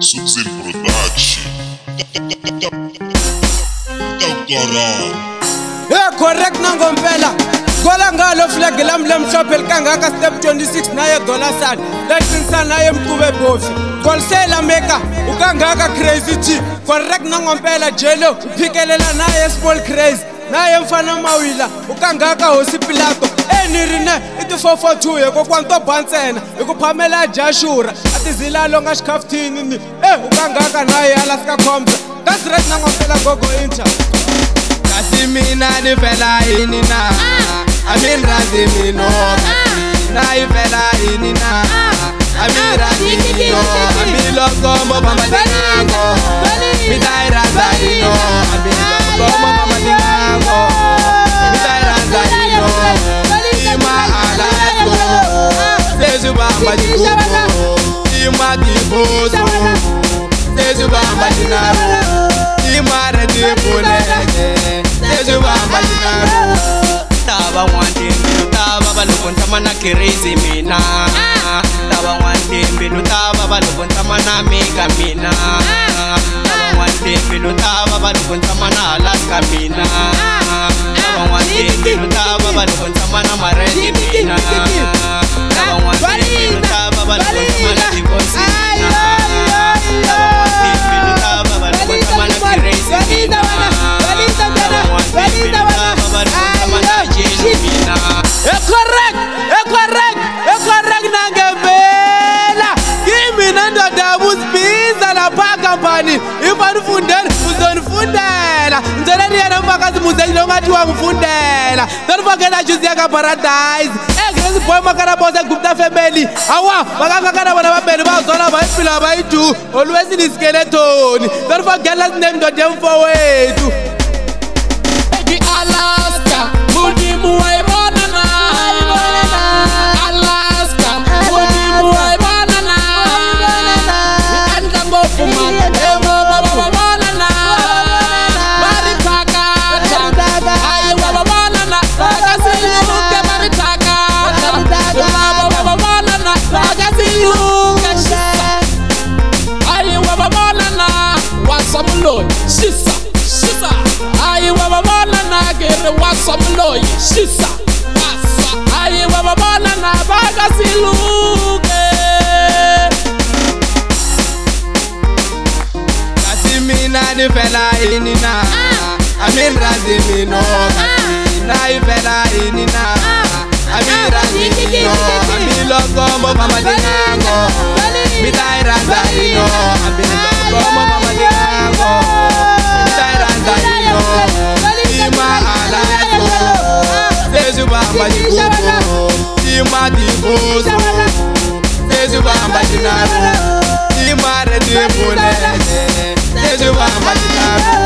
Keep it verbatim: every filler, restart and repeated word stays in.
Suxin Production. Doctorão. Hey, correct nangompela. Gola ngalo flag lam lam shop el kangaka step twenty-six naye dollar san. Letsinsa naye mqube bofi. Golsela meka ukangaka crazy G. Correct nangompela jelo uphikelela naye small crazy. Naye mfana mawila ukangaka hosi Pilato. Enirine itu four four two yeko kwanto bantsena ikuphamela Jashura atizila longa xikhaftini ni eh ukangaka naye alaska khombe that's right nangompela gogo inter kasi mina ni fela ini na amin razi mino na ifela ini na amin razi mino amin logo mo mama dingo mi dai raza ino amin logo mo mama dingo mi dai raza ino ima ala ko seju bamba dikubo ima diboso seju bamba dinaro ima redi punene seju bamba dinaro taba wanting taba balukon tamana crazy mina taba wanting binu taba balukon tamana mega mina taba wanting binu taba balukon tamana alaska mina taba wanting binu taba balukon tamana maredi mina taba wanting binu taba balukon tamana divosi mina taba wanting binu taba balukon tamana crazy mina taba wanting binu taba balukon tamana jesu mina. E correct, e correct, e correct nangembela. Kimi nando dabu spiza la pa company. Ifanu fundela, uzonifundela. Ngizela niyena mfakazi muzeli longathi wangifundela. Don't forget I choose yaka paradise. Eh crazy boy makana boss gupta family. Awa, bakangakana bona babeli bazona bayipila bayidu. Always ni skeleton. Don't forget last name do dem for wethu. Eki Alaska, mudi muwai banana. Alaska, mudi muwai banana. Anda ngofu man, emo baba banana. Bari taka, ayo baba banana. Bagasi luke bari taka, baba baba banana. Bagasi luke shisa, ayo baba banana. Wasamulo, shisa, shisa. Ayo baba banana, gere wasamulo, shisa. Ayi baba banana bagasi luke kasi mina ni fela ini na amin razi mino kasi na ifela ini na amin razi mino amin logo mo mama dingo mi dai raza ino amin logo mo mama dingo mi dai raza ino ima ala ko seju bamba dikubo ima diboso seju bamba dinaro ima redi punene seju bamba dinaro